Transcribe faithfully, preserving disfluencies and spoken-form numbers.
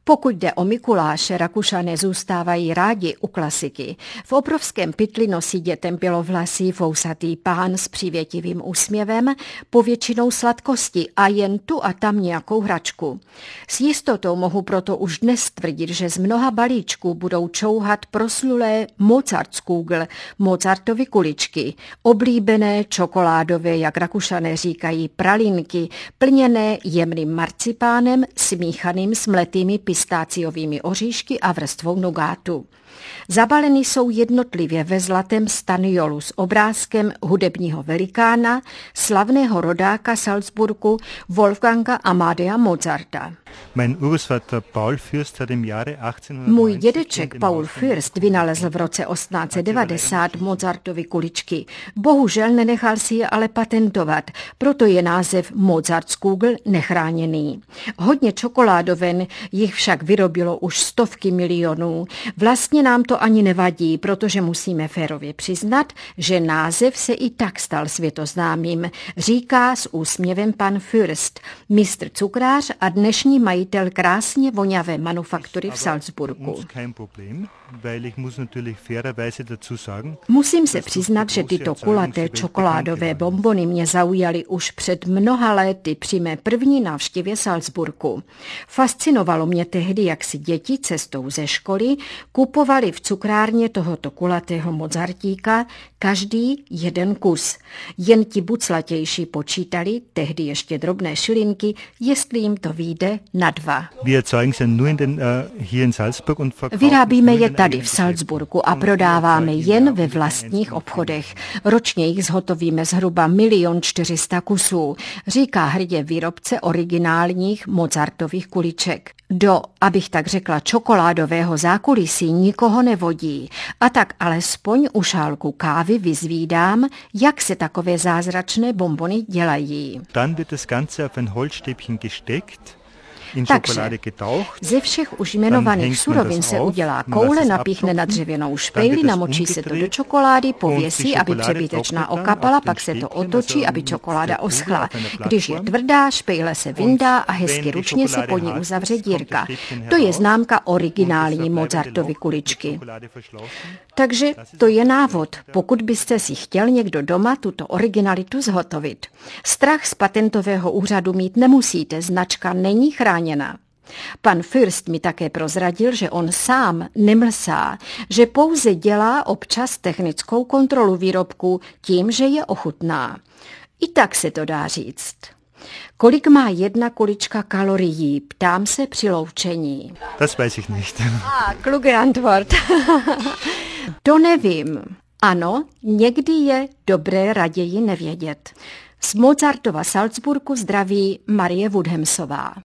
Pokud jde o Mikuláše, Rakušané zůstávají rádi u klasiky. V obrovském pytli nosí dětem bělovlasý fousatý pán s přívětivým úsměvem, povětšinou sladkosti a jen tu a tam nějakou hračku. S jistotou mohu proto už dnes tvrdit, že z mnoha balíčků budou čouhat proslulé Mozartskugel, Mozartovy kuličky, oblíbené čokoládové, jak Rakušané říkají, pralinky, plněné jemným marcipánem, smíchaným s mletými pistáciovými oříšky a vrstvou nugátu. Zabaleny jsou jednotlivě ve zlatém staniolu s obrázkem hudebního velikána, slavného rodáka Salzburgu Wolfganga Amadea Mozarta. Můj dědeček Paul Fürst vynalezl v roce osmnáct set devadesát Mozartovy kuličky. Bohužel nenechal si je ale patentovat, proto je název Mozartskugel nechráněný. Hodně čokoládoven jich však vyrobilo už stovky milionů. Vlastně nám to ani nevadí, protože musíme férově přiznat, že název se i tak stal světoznámým, říká s úsměvem pan Fürst, mistr cukrář a dnešní majitel krásně voňavé manufaktury v Salzburgu. Musím se přiznat, že tyto kulaté čokoládové bonbony mě zaujaly už před mnoha lety při mé první návštěvě Salzburgu. Fascinovalo mě tehdy, jak si děti cestou ze školy kupovali v cukrárně tohoto kulatého Mozartíka každý jeden kus. Jen ti buclatější počítali, tehdy ještě drobné šilinky, jestli jim to vyjde na dva. Vyrábíme je tady v Salzburgu a prodáváme jen ve vlastních obchodech. Ročně jich zhotovíme zhruba milion čtyřista kusů, říká hrdě výrobce originálních Mozartových kuliček. Do, abych tak řekla, čokoládového zákulisí nikoho nevodí. A tak alespoň u šálku kávy vyzvídám, jak se takové zázračné bonbony dělají. Dann wird das Ganze auf ein Holzstäbchen gesteckt. Takže ze všech už jmenovaných surovin se udělá koule, napíchne na dřevěnou špejli, namočí se to do čokolády, pověsí, aby přebytečná okapala, pak se to otočí, aby čokoláda oschla. Když je tvrdá, špejle se vyndá a hezky ručně se po ní uzavře dírka. To je známka originální Mozartovy kuličky. Takže to je návod, pokud byste si chtěl někdo doma tuto originalitu zhotovit. Strach z patentového úřadu mít nemusíte, značka není chráněna. Pan Fürst mi také prozradil, že on sám nemlsá, že pouze dělá občas technickou kontrolu výrobku tím, že je ochutná. I tak se to dá říct. Kolik má jedna kulička kalorií? Ptám se při loučení. Das weiß ich nicht. Ah, kluge Antwort. To nevím. Ano, někdy je dobré raději nevědět. Z Mozartova Salzburgu zdraví Marie Woodhamsová.